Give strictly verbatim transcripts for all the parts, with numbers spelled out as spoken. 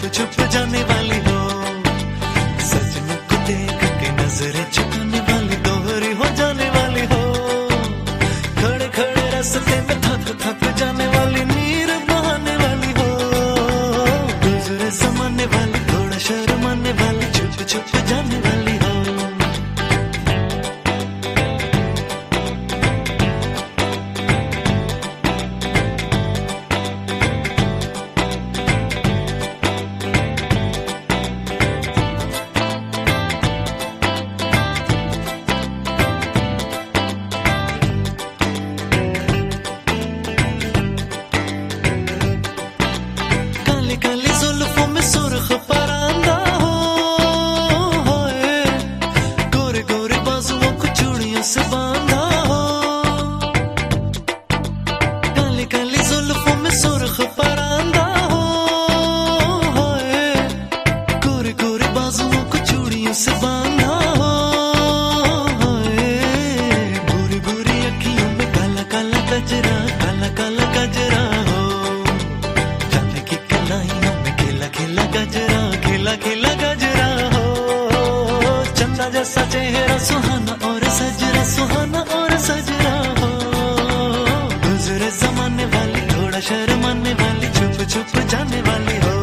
छुप छुप जाने वाली हो, सजनों को देख के नजरें झुकाने वाली, दोहरी हो जाने वाली हो, खड़े खड़े रास्ते में थक थक जाने वाली, नीर बहाने वाली हो, गुजरे जमाने वाली, थोड़ा शर्माने वाली, छुप छुप जाने वाली हो। काली काली जुल्फों में सुर्ख परांदा हो, होए गोरे गोरे बाजुओं को चूड़ियों से बांधा हो, काली काली जुल्फों में सुर्ख परांदा हो, होए गोरे गोरे बाजुओं को चूड़ियों से बांधा हो, होए बुरी बुरी अखियों में काला काला गजरा, काला काला गजरा हो, जाने की कलाइयों में खिला खिला गजरा, खिला खिला गजरा हो, चंदा जैसा चेहरा सुहाना और सजरा, सुहाना और सजरा हो, गुजरे जमाने वाली, थोड़ा शर्माने वाली, छुप छुप जाने वाली हो।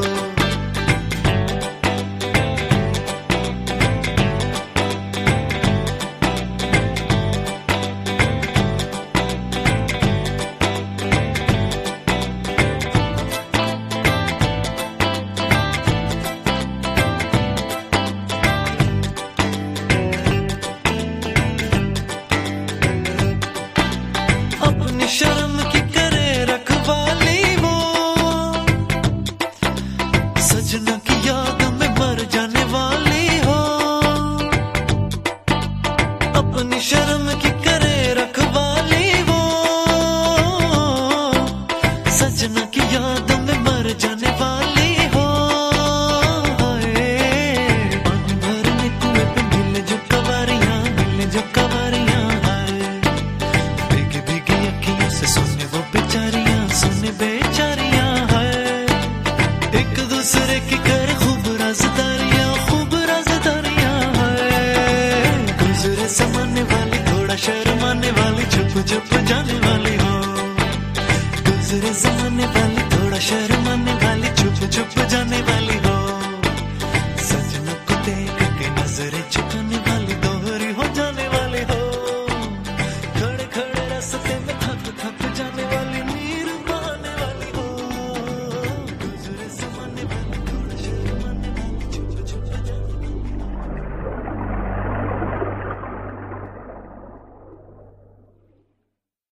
अपनी शर्म की करे रखवाली वो, सजना की याद में मर जाने वाली हो, अपनी शर्म की करे रखवाली वो, सजना की याद में मर जाने वाली हो, हाय पानी भरने कुएं पे मिले जो कवारियां, मिले जो कवारियां, हाय भीगी भीगी अखियों से सुने वो बेचारियां, सुने बेचारियां, हाय एक दूसरे की करे खूब राज़दारियां, खूब राज़दारियां, हाय गुजरे जमाने वाली, थोड़ा शर्माने वाली, छुप छुप जाने वाली हो, गुजरे जमाने वाली, थोड़ा शर्माने वाली, छुप छुप जाने वाली।